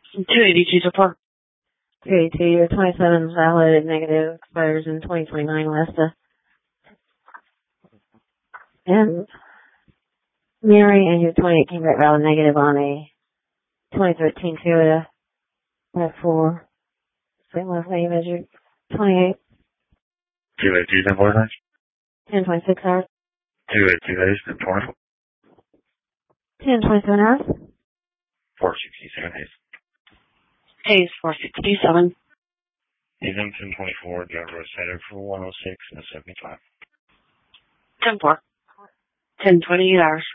282 to park. 282, your 27 valid negative, expires in 2029 Westa. And Mary and your 2018 red valid negative on a 2013 Toyota RAV4. Same last name as your 28. 282 then 49. 1026 hours. 282 days then 20. 1027 hours. 467 days. Days 467. Even 1024, driver was headed for 106 and 75. 10-4. 1028 hours.